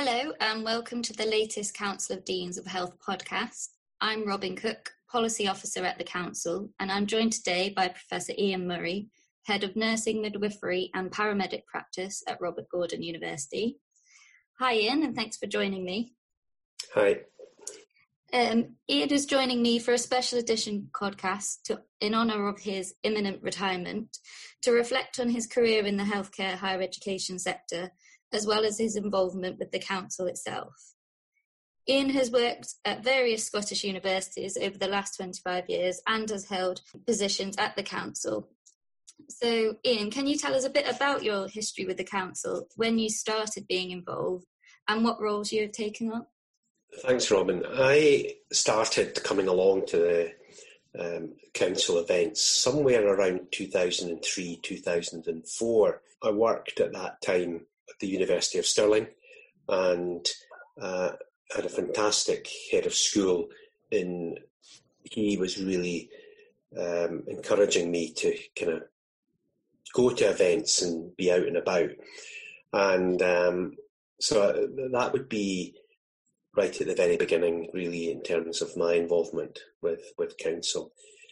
Hello and welcome to the latest Council of Deans of Health podcast. I'm Robin Cook, Policy Officer at the Council, and I'm joined today by Professor Ian Murray, Head of Nursing, Midwifery and Paramedic Practice at Robert Gordon University. Hi Ian, and thanks for joining me. Hi. Ian is joining me for a special edition podcast in honour of his imminent retirement, to reflect on his career in the healthcare higher education sector, as well as his involvement with the Council itself. Ian has worked at various Scottish universities over the last 25 years and has held positions at the Council. So, Ian, can you tell us a bit about your history with the Council, when you started being involved, and what roles you have taken on? Thanks, Robin. I started coming along to the Council events somewhere around 2003, 2004. I worked at that time at the University of Stirling and had a fantastic head of school. He was really encouraging me to kind of go to events and be out and about. And so that would be right at the very beginning, really, in terms of my involvement with Council.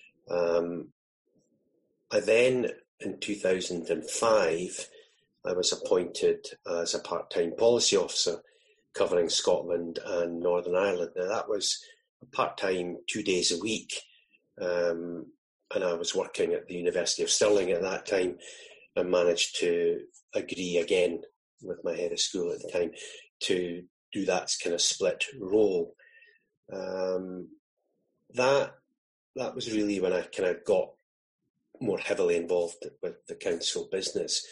I then, in 2005, I was appointed as a part-time policy officer covering Scotland and Northern Ireland. Now, that was part-time 2 days a week, and I was working at the University of Stirling at that time and managed to agree again with my head of school at the time to do that kind of split role. That was really when I kind of got more heavily involved with the Council business.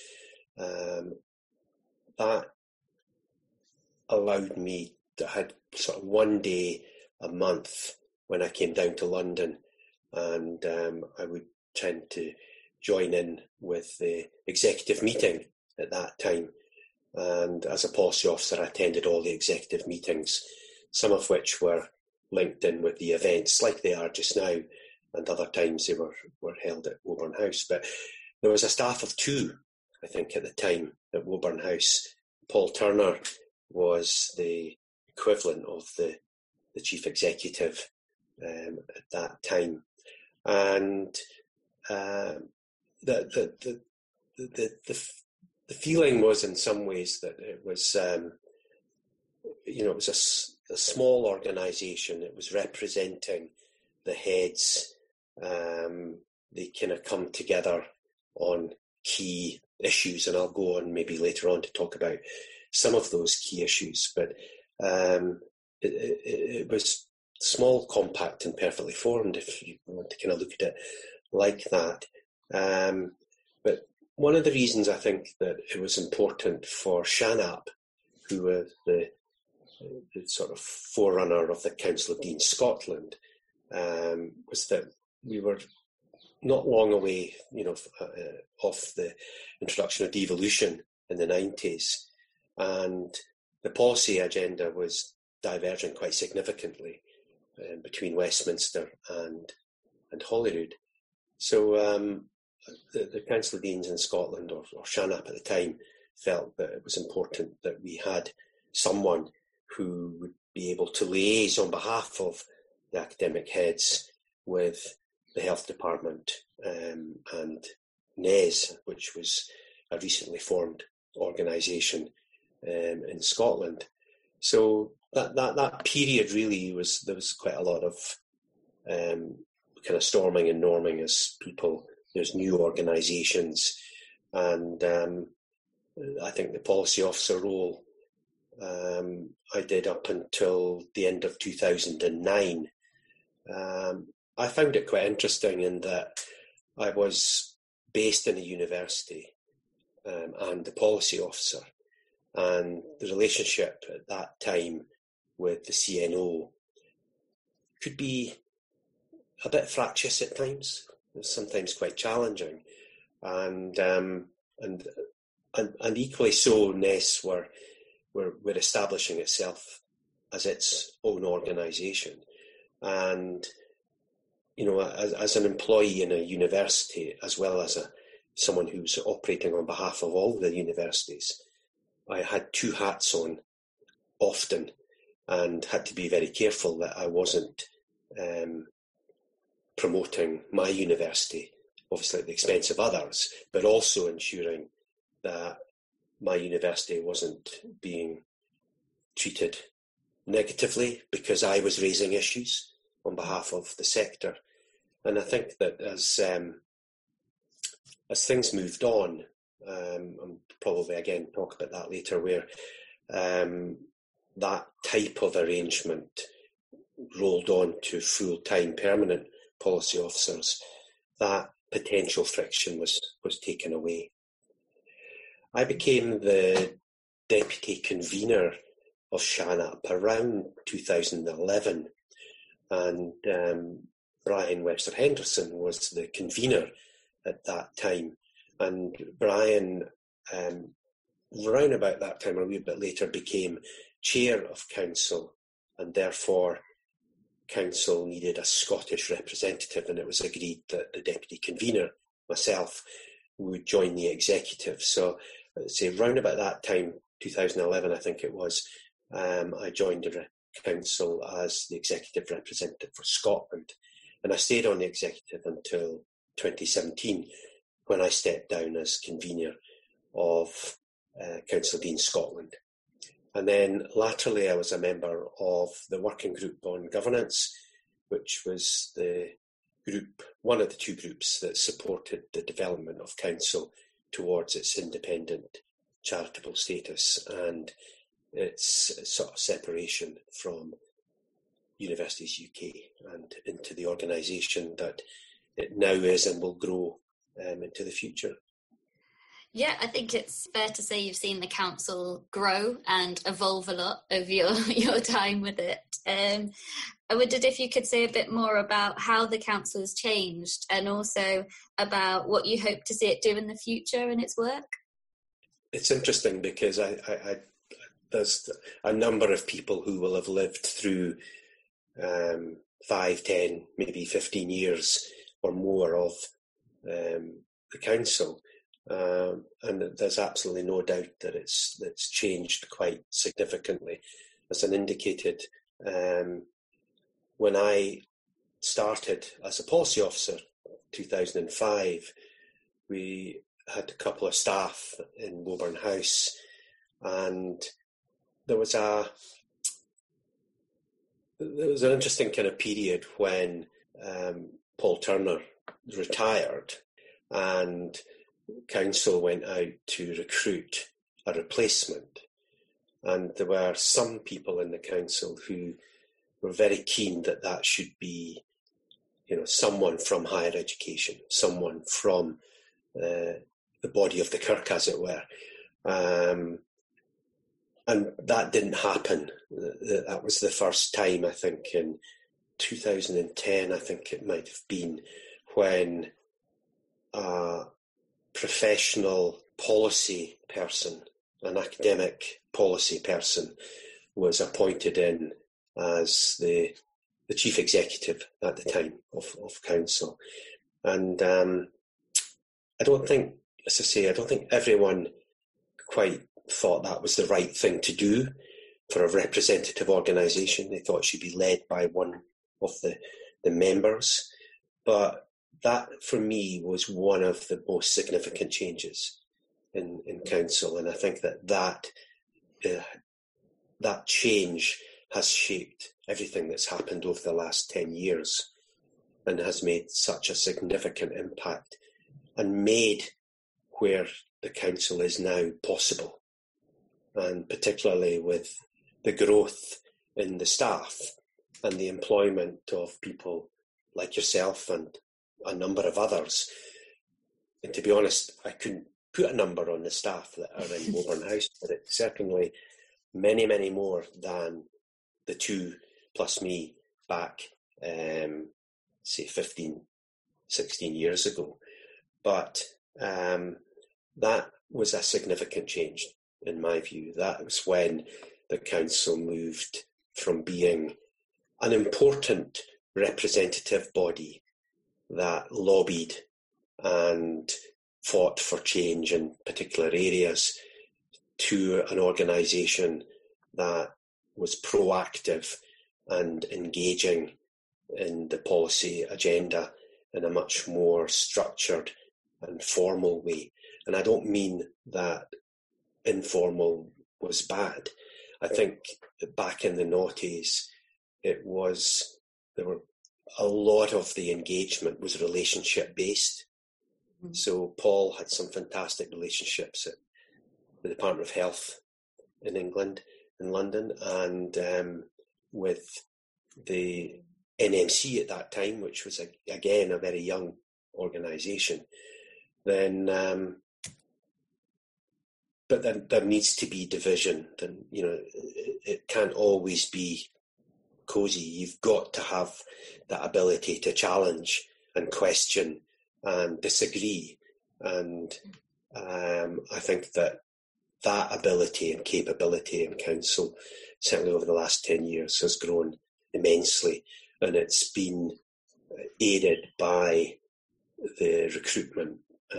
That allowed me to have sort of 1 day a month when I came down to London, and I would tend to join in with the executive meeting at that time. And as a policy officer, I attended all the executive meetings, some of which were linked in with the events like they are just now, and other times they were held at Woburn House. But there was a staff of 2, I think, at the time at Woburn House. Paul Turner was the equivalent of the chief executive at that time. And the feeling was, in some ways, that it was, it was a small organisation. It was representing the heads. They kind of come together on key issues, and I'll go on maybe later on to talk about some of those key issues. But it was small, compact, and perfectly formed, if you want to kind of look at it like that. But one of the reasons I think that it was important for SHANAP, who was the sort of forerunner of the Council of Deans Scotland, was that we were not long away, off the introduction of devolution in the 90s, and the policy agenda was diverging quite significantly between Westminster and Holyrood. So the Council of Deans in Scotland, or SHANAP at the time, felt that it was important that we had someone who would be able to liaise on behalf of the academic heads with the Health Department and NES, which was a recently formed organisation in Scotland. So that period really there was quite a lot of kind of storming and norming as there's new organisations, and I think the policy officer role I did up until the end of 2009. I found it quite interesting in that I was based in a university and the policy officer, and the relationship at that time with the CNO could be a bit fractious at times. It was sometimes quite challenging, and equally so, NES were establishing itself as its own organisation, and as an employee in a university, as well as someone who's operating on behalf of all the universities, I had 2 hats on often, and had to be very careful that I wasn't promoting my university, obviously at the expense of others, but also ensuring that my university wasn't being treated negatively because I was raising issues on behalf of the sector. And I think that as things moved on, and probably again talk about that later, where that type of arrangement rolled on to full-time permanent policy officers, that potential friction was taken away. I became the deputy convener of SHANAP around 2011, and Brian Webster Henderson was the convener at that time. And Brian, around about that time, or a wee bit later, became chair of council, and therefore council needed a Scottish representative, and it was agreed that the deputy convener, myself, would join the executive. So, say, round about that time, 2011, I think it was, I joined the council as the executive representative for Scotland, and I stayed on the executive until 2017, when I stepped down as convener of Council of Deans Scotland. And then latterly I was a member of the Working Group on Governance, which was the group, one of the two groups that supported the development of council towards its independent charitable status and its sort of separation from Universities UK and into the organisation that it now is and will grow into the future. Yeah, I think it's fair to say you've seen the council grow and evolve a lot over your time with it. I wondered if you could say a bit more about how the council has changed and also about what you hope to see it do in the future in its work. It's interesting because there's a number of people who will have lived through 5, 10, maybe 15 years or more of the council. And there's absolutely no doubt that it's changed quite significantly. As I indicated, when I started as a policy officer in 2005, we had a couple of staff in Woburn House, and there was an interesting kind of period when Paul Turner retired, and council went out to recruit a replacement, and there were some people in the council who were very keen that should be, someone from higher education, someone from the body of the kirk, as it were, and that didn't happen. That was the first time, I think, in 2010, I think it might have been, when a professional policy person, an academic policy person, was appointed in as the chief executive at the time of council. And I don't think everyone quite thought that was the right thing to do for a representative organisation. They thought it should be led by one of the members. But that, for me, was one of the most significant changes in council. And I think that change has shaped everything that's happened over the last 10 years and has made such a significant impact and made where the council is now possible. And particularly with the growth in the staff and the employment of people like yourself and a number of others. And to be honest, I couldn't put a number on the staff that are in Woburn House, but it's certainly many, many more than the two plus me back, say 15, 16 years ago. But that was a significant change in my view. That was when the council moved from being an important representative body that lobbied and fought for change in particular areas to an organisation that was proactive and engaging in the policy agenda in a much more structured and formal way. And I don't mean that informal was bad. I think that back in the noughties, there were a lot of the engagement was relationship based. Mm-hmm. So Paul had some fantastic relationships at the Department of Health in England, in London, and with the NMC at that time, which was again a very young organisation. Then, but then there needs to be division. Then it can't always be cosy. You've got to have that ability to challenge and question and disagree. And I think that ability and capability in council, certainly over the last 10 years, has grown immensely. And it's been aided by the recruitment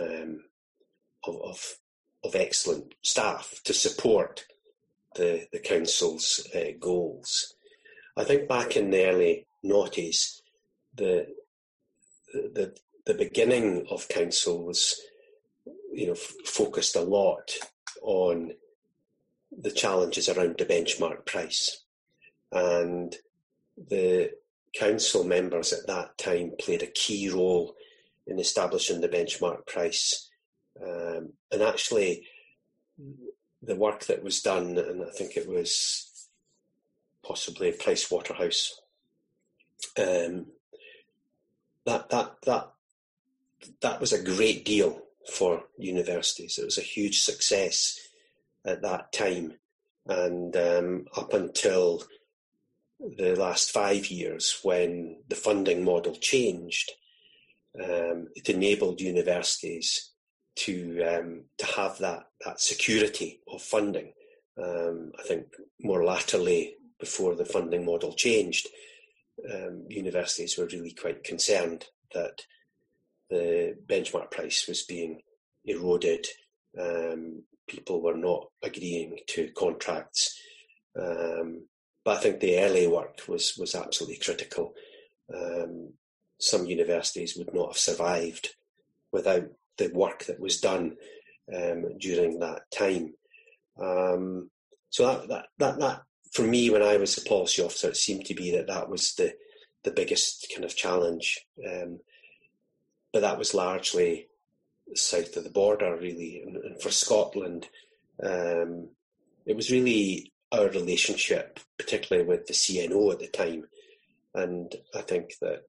of excellent staff to support the council's goals. I think back in the early noughties, the beginning of council was, focused a lot on the challenges around the benchmark price, and the council members at that time played a key role in establishing the benchmark price. And actually, the work that was done, and I think it was possibly Price Waterhouse, that was a great deal for universities. It was a huge success at that time, and up until the last 5 years, when the funding model changed, it enabled universities to have that security of funding. I think more latterly, before the funding model changed, universities were really quite concerned that the benchmark price was being eroded. People were not agreeing to contracts. But I think the early work was absolutely critical. Some universities would not have survived without the work that was done during that time. So that for me, when I was a policy officer, it seemed to be that was the biggest kind of challenge. But that was largely south of the border, really. And for Scotland, it was really our relationship, particularly with the CNO at the time. And I think that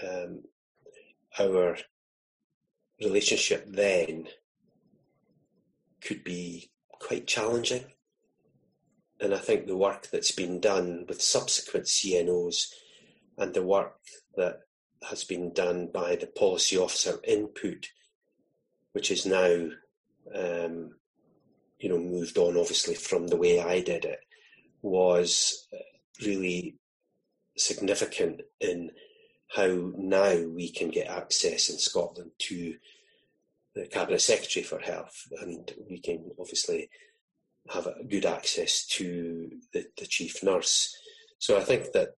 our relationship then could be quite challenging. And I think the work that's been done with subsequent CNOs and the work that has been done by the policy officer input, which is now, moved on obviously from the way I did it, was really significant in how now we can get access in Scotland to the Cabinet Secretary for Health, and we can obviously have a good access to the chief nurse. So I think that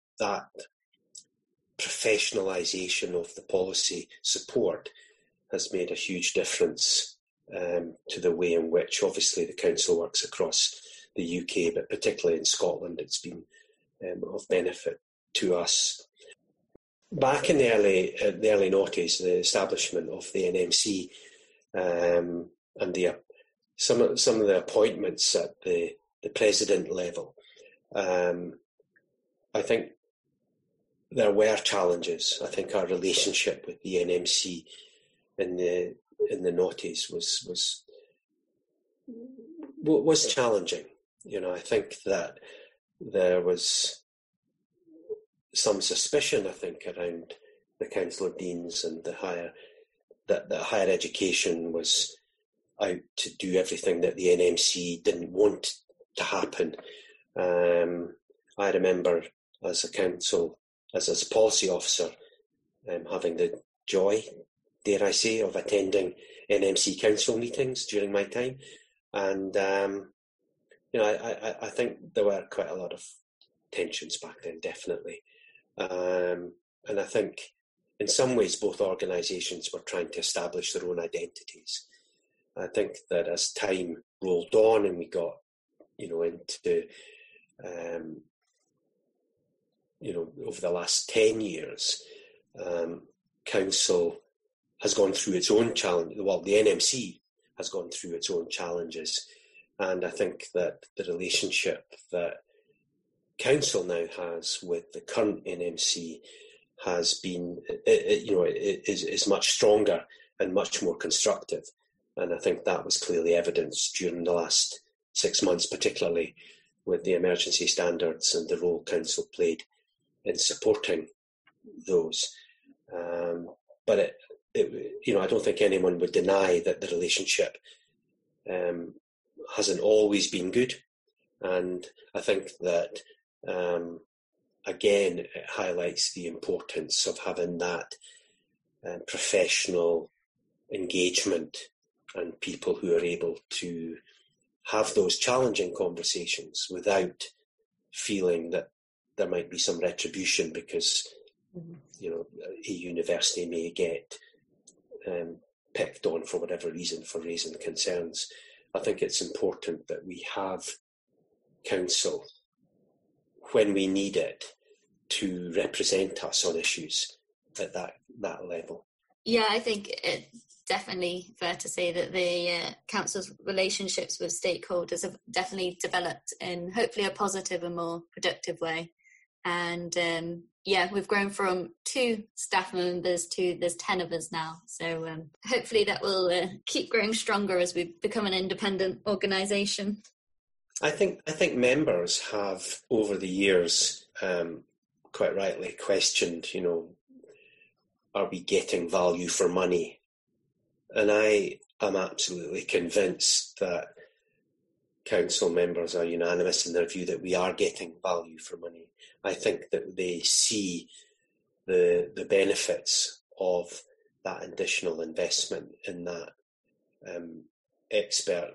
professionalisation of the policy support has made a huge difference to the way in which obviously the council works across the UK, but particularly in Scotland, it's been of benefit to us. Back in the early noughties, the establishment of the NMC and some of the appointments at the president level, I think there were challenges. I think our relationship with the NMC in the noughties was challenging. I think that there was some suspicion, I think, around the Council of Deans and that higher education was out to do everything that the NMC didn't want to happen. I remember as a council, as a policy officer, having the joy, dare I say, of attending NMC council meetings during my time. And, I think there were quite a lot of tensions back then, definitely. And I think in some ways both organisations were trying to establish their own identities. I think that as time rolled on and we got, into, over the last 10 years, Council has gone through its own challenge. Well, the NMC has gone through its own challenges. And I think that the relationship that Council now has with the current NMC has been, is much stronger and much more constructive. And I think that was clearly evidenced during the last 6 months, particularly with the emergency standards and the role Council played in supporting those. But I don't think anyone would deny that the relationship hasn't always been good. And I think that, again, it highlights the importance of having that professional engagement and people who are able to have those challenging conversations without feeling that there might be some retribution because, a university may get picked on for whatever reason for raising concerns. I think it's important that we have Council when we need it to represent us on issues at that level. Yeah, I think it's definitely fair to say that the Council's relationships with stakeholders have definitely developed in hopefully a positive and more productive way. And we've grown from 2 staff members to there's 10 of us now. So hopefully that will keep growing stronger as we become an independent organisation. I think members have over the years quite rightly questioned, are we getting value for money? And I am absolutely convinced that Council members are unanimous in their view that we are getting value for money. I think that they see the benefits of that additional investment in that expert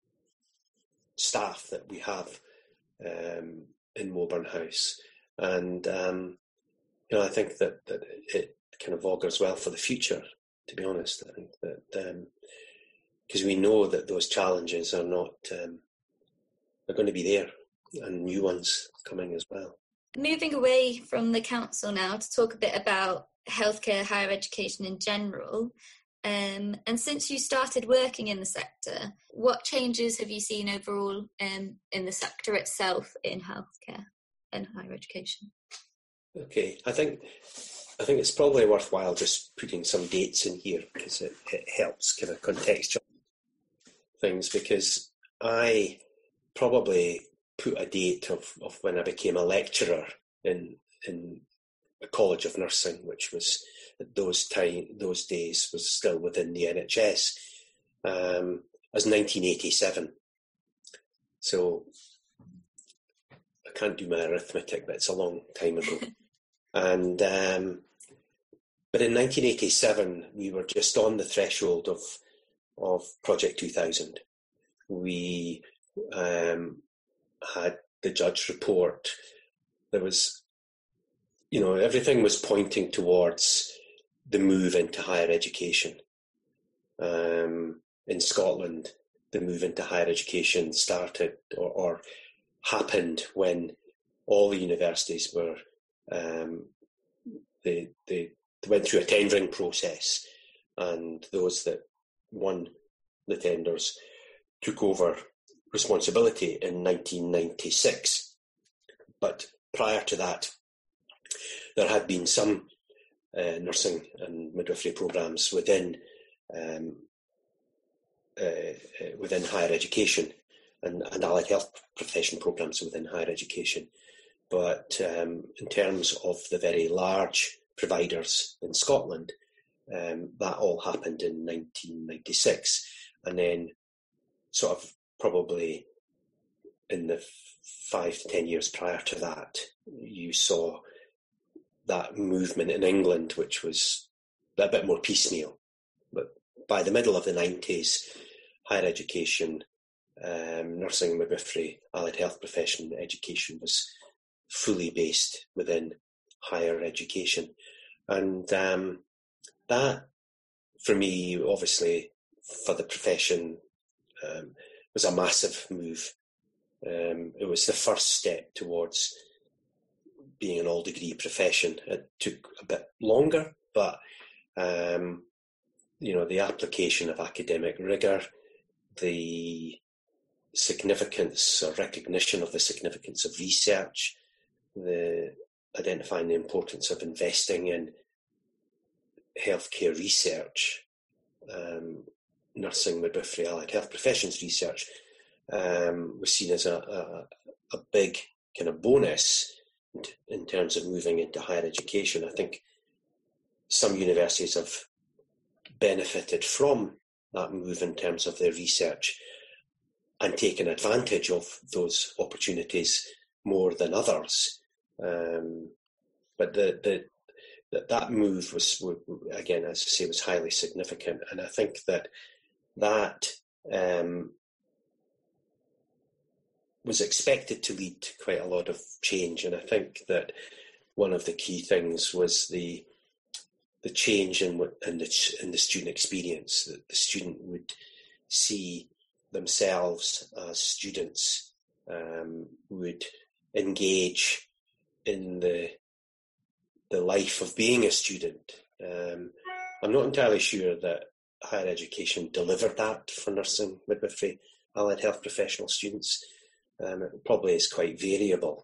staff that we have in Woburn House. And, I think that it kind of augurs well for the future, to be honest. I think that because we know that those challenges are not, are going to be there and new ones coming as well. Moving away from the Council now to talk a bit about healthcare, higher education in general. And since you started working in the sector, what changes have you seen overall in the sector itself in healthcare and higher education? Okay, I think it's probably worthwhile just putting some dates in here because it helps kind of contextualize things, because I probably put a date of when I became a lecturer in a College of Nursing, which was at those days was still within the NHS, as 1987. So I can't do my arithmetic, but it's a long time ago. And but in 1987, we were just on the threshold of Project 2000. We had the Judge report. There was, everything was pointing towards the move into higher education. In Scotland, the move into higher education started or happened when all the universities were, they went through a tendering process, and those that won the tenders took over responsibility in 1996. But prior to that, there had been some nursing and midwifery programs within higher education and allied health profession programs within higher education. But in terms of the very large providers in Scotland, that all happened in 1996. And then sort of probably in the 5 to 10 years prior to that, you saw that movement in England, which was a bit more piecemeal. But by the middle of the 90s, higher education, nursing, midwifery, allied health profession education was fully based within higher education. And that, for me, obviously, for the profession, was a massive move. It was the first step towards being an all-degree profession. It took a bit longer, but the application of academic rigour, the significance or recognition of the significance of research, the identifying the importance of investing in healthcare research, nursing, midwifery, allied health professions research, was seen as a big kind of bonus in terms of moving into higher education. I think some universities have benefited from that move in terms of their research and taken advantage of those opportunities more than others. But that move was, again, as I say, was highly significant. And I think that was expected to lead to quite a lot of change. And I think that one of the key things was the change in the student experience, that the student would see themselves as students, would engage in the life of being a student. I'm not entirely sure that higher education delivered that for nursing, midwifery, allied health professional students. It probably is quite variable.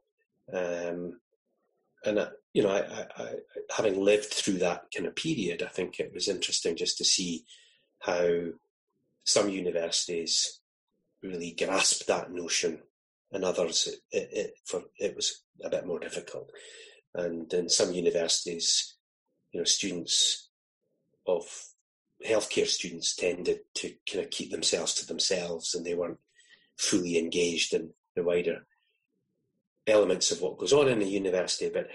I having lived through that kind of period, I think it was interesting just to see how some universities really grasped that notion, and others it was a bit more difficult. And in some universities, students of healthcare students tended to kind of keep themselves to themselves, and they weren't fully engaged in the wider elements of what goes on in the university. But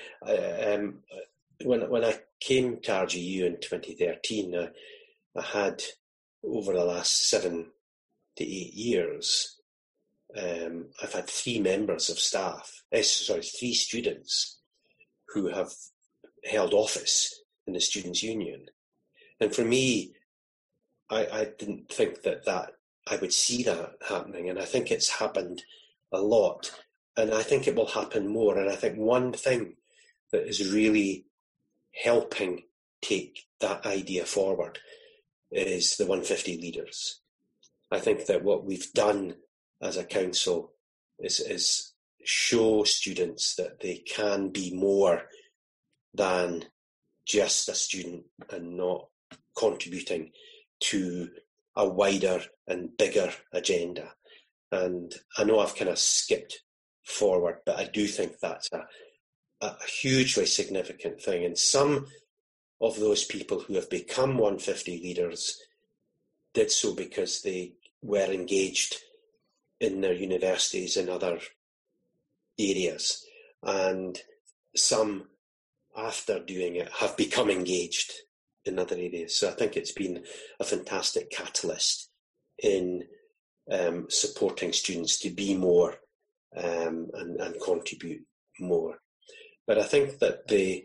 when I came to RGU in 2013, I had, over the last 7 to 8 years, I've had 3 members of staff, 3 students who have held office in the Students' Union. And for me, I didn't think that I would see that happening. And I think it's happened a lot. And I think it will happen more. And I think one thing that is really helping take that idea forward is the 150 leaders. I think that what we've done as a council is show students that they can be more than just a student and not contributing to a wider and bigger agenda. And I know I've kind of skipped forward, but I do think that's a hugely significant thing. And some of those people who have become 150 leaders did so because they were engaged in their universities in other areas. And some, after doing it, have become engaged in other areas. So I think it's been a fantastic catalyst in supporting students to be more and contribute more. But I think that the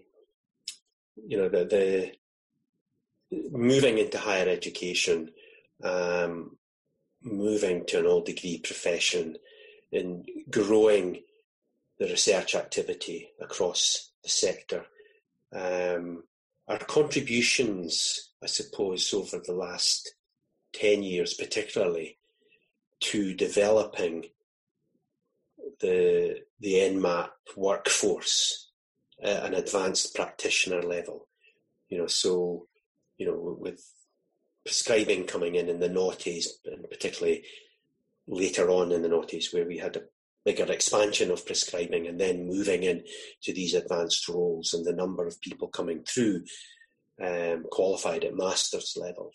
moving into higher education, moving to an all-degree profession, and growing the research activity across the sector, our contributions, I suppose, over the last 10 years particularly, to developing the NMAP workforce at an advanced practitioner level. With prescribing coming in the noughties, and particularly later on in the noughties, where we had a bigger expansion of prescribing and then moving in to these advanced roles, and the number of people coming through qualified at master's level,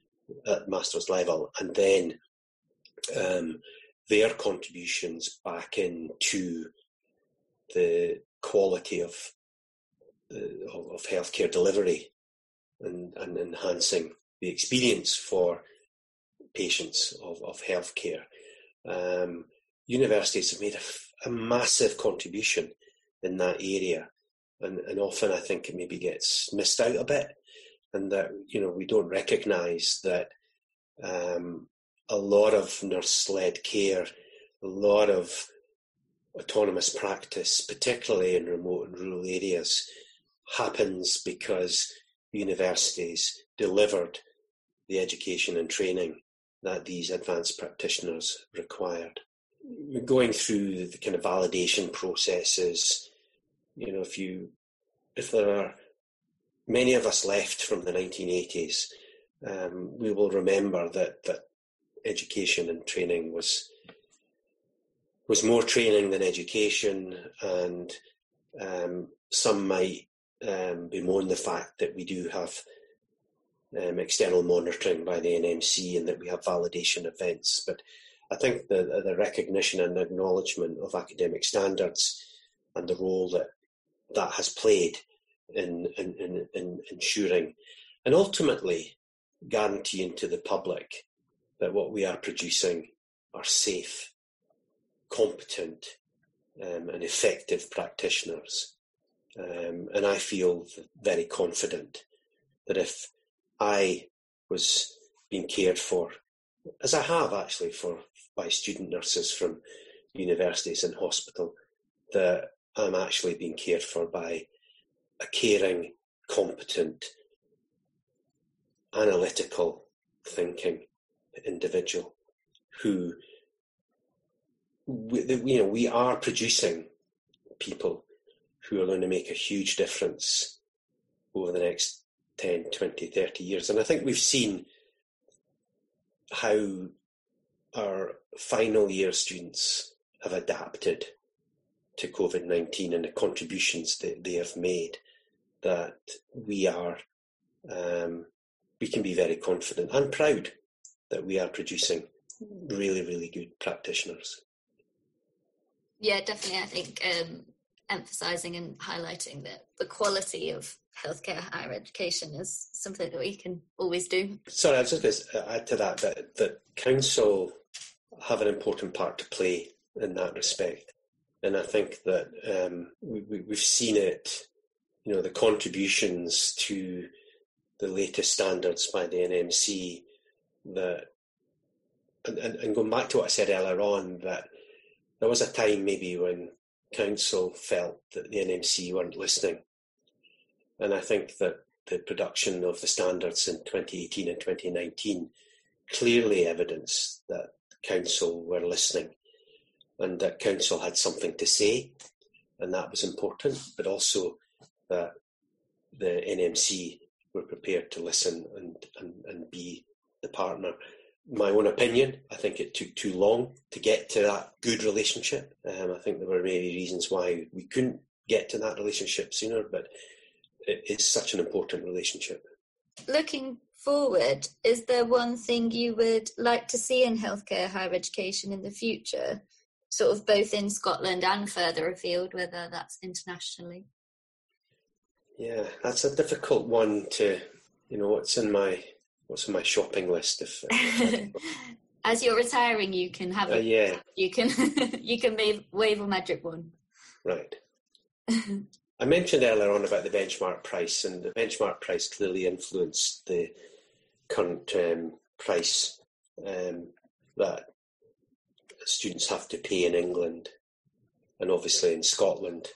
and then their contributions back into the quality of healthcare delivery and enhancing the experience for patients of healthcare. Universities have made a massive contribution in that area. And often I think it maybe gets missed out a bit, and that, we don't recognise that a lot of nurse-led care, a lot of autonomous practice, particularly in remote and rural areas, happens because universities delivered the education and training that these advanced practitioners required. Going through the kind of validation processes, if there are many of us left from the 1980s, we will remember that education and training was more training than education, and some might bemoan the fact that we do have external monitoring by the NMC and that we have validation events. But I think the recognition and acknowledgement of academic standards and the role that has played in ensuring and ultimately guaranteeing to the public that what we are producing are safe, competent, and effective practitioners. And I feel very confident that if I was being cared for, as I have actually by student nurses from universities and hospital, that I'm actually being cared for by a caring, competent, analytical thinking individual who, we are producing people who are going to make a huge difference over the next 10, 20, 30 years. And I think we've seen how our final year students have adapted to COVID-19 and the contributions that they have made, that we can be very confident and proud that we are producing really, really good practitioners. Yeah, definitely. I think emphasising and highlighting that the quality of healthcare higher education is something that we can always do. Sorry, I was just going to add to that council have an important part to play in that respect. And I think that we've seen it, the contributions to the latest standards by the NMC, and going back to what I said earlier on, that there was a time maybe when council felt that the NMC weren't listening. And I think that the production of the standards in 2018 and 2019 clearly evidenced that council were listening and that council had something to say, and that was important, but also that the NMC were prepared to listen and be the partner. My own opinion, I think it took too long to get to that good relationship. I think there were many reasons why we couldn't get to that relationship sooner, but it is such an important relationship. Looking forward, is there one thing you would like to see in healthcare higher education in the future, sort of both in Scotland and further afield, whether that's internationally? Yeah, that's a difficult one to, what's in my shopping list. As you're retiring, you can have it. Yeah. You can wave a magic wand. Right. I mentioned earlier on about the benchmark price, and the benchmark price clearly influenced the current price that students have to pay in England, and obviously in Scotland.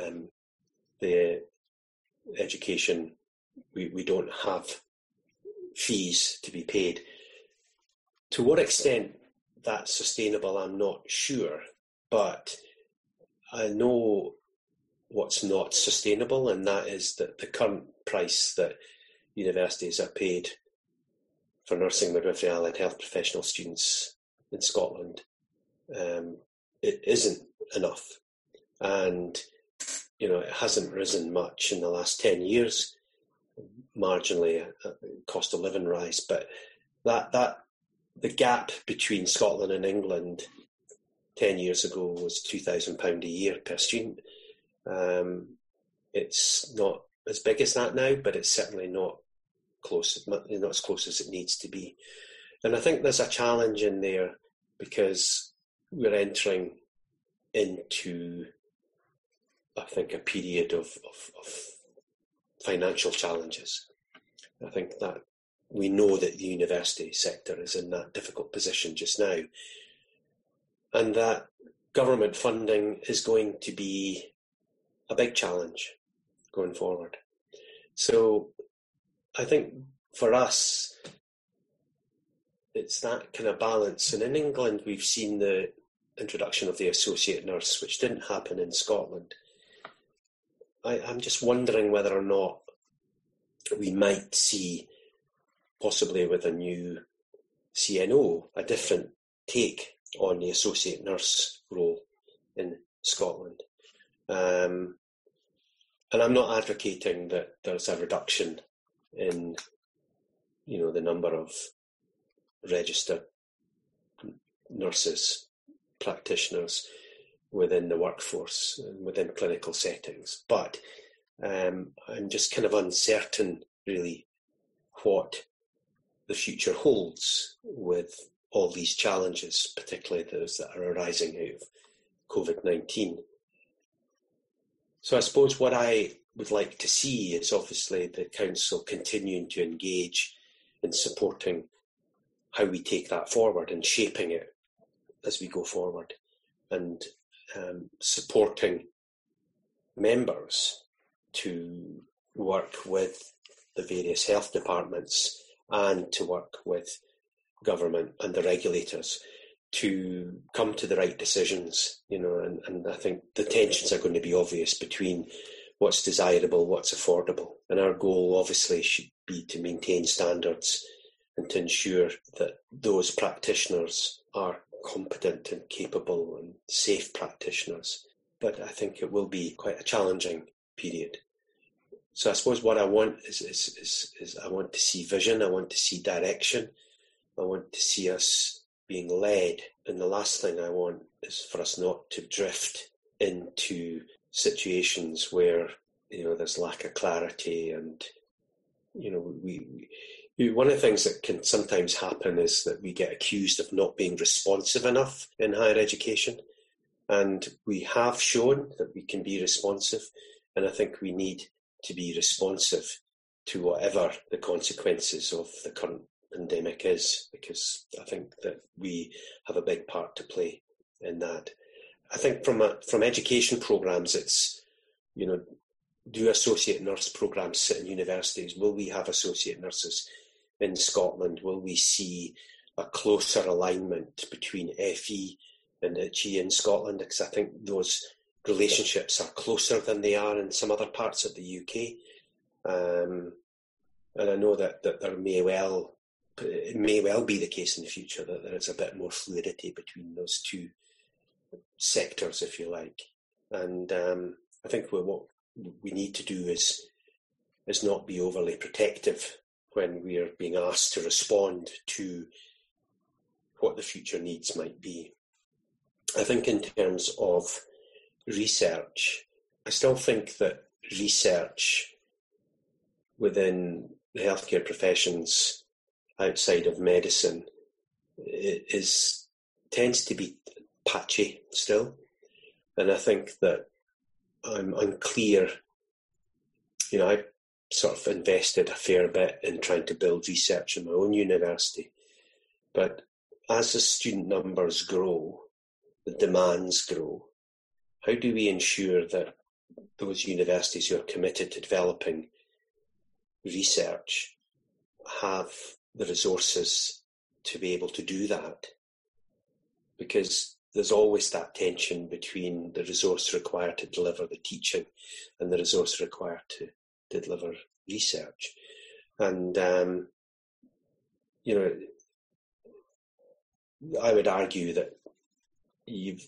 The education, we don't have fees to be paid. To what extent that's sustainable, I'm not sure, but I know what's not sustainable, and that is that the current price that universities are paid for nursing, midwifery, allied health professional students in Scotland, it isn't enough. And, it hasn't risen much in the last 10 years, marginally cost of living rise, but that the gap between Scotland and England 10 years ago was £2,000 a year per student. It's not as big as that now, but it's certainly not as close as it needs to be. And I think there's a challenge in there because we're entering into I think, a period of financial challenges. I think that we know that the university sector is in that difficult position just now, and that government funding is going to be a big challenge going forward. So I think for us, it's that kind of balance. And in England, we've seen the introduction of the associate nurse, which didn't happen in Scotland. I'm just wondering whether or not we might see, possibly with a new CNO, a different take on the associate nurse role in Scotland. And I'm not advocating that there's a reduction in, the number of registered nurses, practitioners within the workforce and within clinical settings. But I'm just kind of uncertain, really, what the future holds with all these challenges, particularly those that are arising out of COVID-19. So I suppose what I would like to see is obviously the council continuing to engage in supporting how we take that forward and shaping it as we go forward, and supporting members to work with the various health departments and to work with government and the regulators to come to the right decisions, and I think the tensions are going to be obvious between what's desirable, what's affordable. And our goal obviously should be to maintain standards and to ensure that those practitioners are competent and capable and safe practitioners. But I think it will be quite a challenging period. So I suppose what I want is I want to see vision, I want to see direction, I want to see us being led. And the last thing I want is for us not to drift into situations where, there's lack of clarity. And, one of the things that can sometimes happen is that we get accused of not being responsive enough in higher education. And we have shown that we can be responsive. And I think we need to be responsive to whatever the consequences of the current pandemic is, because I think that we have a big part to play in that. I think from education programmes, it's, do associate nurse programmes sit in universities? Will we have associate nurses in Scotland? Will we see a closer alignment between FE and HE in Scotland? Because I think those relationships are closer than they are in some other parts of the UK. And I know that it may well be the case in the future that there is a bit more fluidity between those two sectors, if you like. And I think what we need to do is not be overly protective when we are being asked to respond to what the future needs might be. I think in terms of research, I still think that research within the healthcare professions outside of medicine tends to be patchy still. And I think that I'm unclear. I sort of invested a fair bit in trying to build research in my own university. But as the student numbers grow, the demands grow, how do we ensure that those universities who are committed to developing research have the resources to be able to do that? Because there's always that tension between the resource required to deliver the teaching and the resource required to deliver research. And, I would argue that you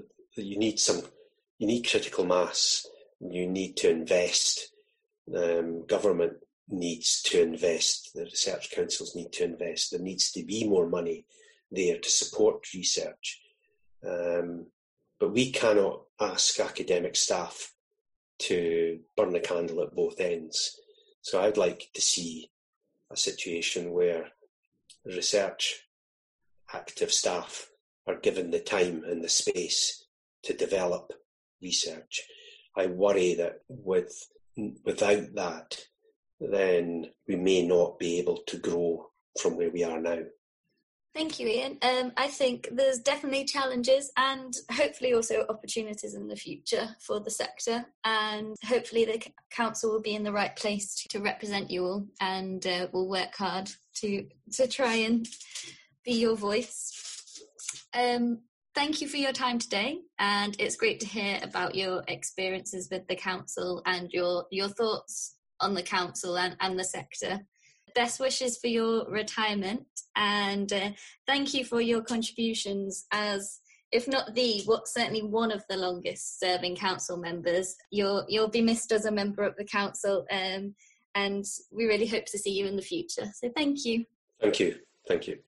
need critical mass. You need to invest. Government needs to invest. The research councils need to invest. There needs to be more money there to support research. But we cannot ask academic staff to burn the candle at both ends. So I'd like to see a situation where research active staff are given the time and the space to develop research, I worry that without that, then we may not be able to grow from where we are now. Thank you, Ian. I think there's definitely challenges and hopefully also opportunities in the future for the sector, and hopefully the council will be in the right place to represent you all, and we'll work hard to try and be your voice. Thank you for your time today, and it's great to hear about your experiences with the council and your thoughts on the council and the sector. Best wishes for your retirement, and thank you for your contributions as, if not certainly one of the longest serving council members. You'll be missed as a member of the council, and we really hope to see you in the future. So thank you. Thank you.